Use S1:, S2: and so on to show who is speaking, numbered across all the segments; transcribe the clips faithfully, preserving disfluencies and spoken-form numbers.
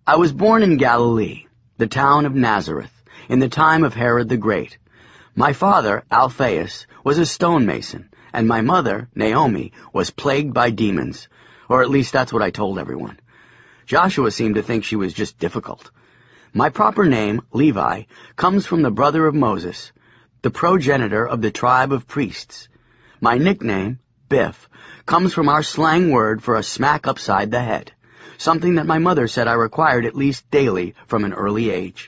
S1: I was born in Galilee, the town of Nazareth, in the time of Herod the Great. My father, Alphaeus, was a stonemason, and my mother, Naomi, was plagued by demons, or at least that's what I told everyone. Joshua seemed to think she was just difficult. My proper name, Levi, comes from the brother of Moses, the progenitor of the tribe of priests. My nickname, Biff, comes from our slang word for a smack upside the head, something that my mother said I required at least daily from an early age.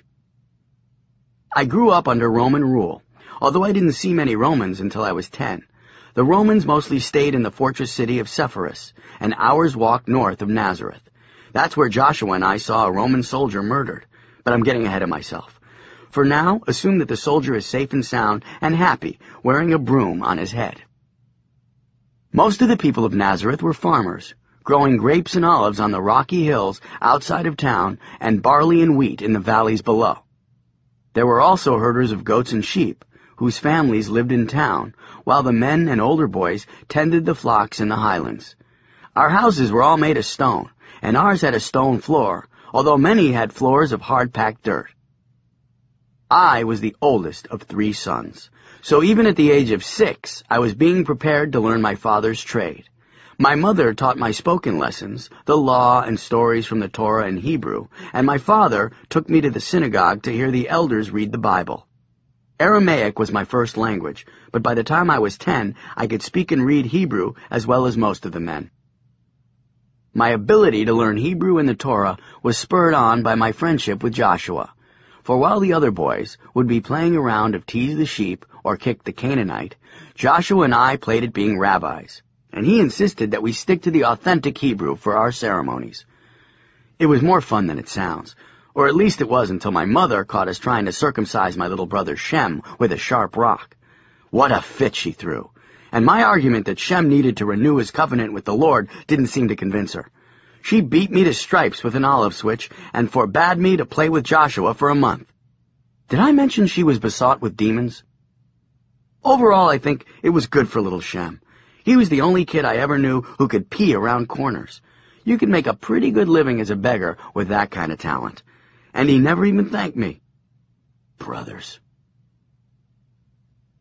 S1: I grew up under Roman rule, although I didn't see many Romans until I was ten. The Romans mostly stayed in the fortress city of Sepphoris, an hour's walk north of Nazareth. That's where Joshua and I saw a Roman soldier murdered, but I'm getting ahead of myself. For now, assume that the soldier is safe and sound and happy, wearing a broom on his head. Most of the people of Nazareth were farmers, growing grapes and olives on the rocky hills outside of town and barley and wheat in the valleys below. There were also herders of goats and sheep, whose families lived in town, while the men and older boys tended the flocks in the highlands. Our houses were all made of stone, and ours had a stone floor, although many had floors of hard-packed dirt. I was the oldest of three sons, so even at the age of six, I was being prepared to learn my father's trade. My mother taught my spoken lessons, the law and stories from the Torah in Hebrew, and my father took me to the synagogue to hear the elders read the Bible. Aramaic was my first language, but by the time I was ten, I could speak and read Hebrew as well as most of the men. My ability to learn Hebrew and the Torah was spurred on by my friendship with Joshua, for while the other boys would be playing around of tease the sheep or kick the Canaanite, Joshua and I played at being rabbis, and he insisted that we stick to the authentic Hebrew for our ceremonies. It was more fun than it sounds, or at least it was until my mother caught us trying to circumcise my little brother Shem with a sharp rock. What a fit she threw! And my argument that Shem needed to renew his covenant with the Lord didn't seem to convince her. She beat me to stripes with an olive switch and forbade me to play with Joshua for a month. Did I mention she was besought with demons? Overall, I think it was good for little Shem. He was the only kid I ever knew who could pee around corners. You could make a pretty good living as a beggar with that kind of talent. And he never even thanked me. Brothers.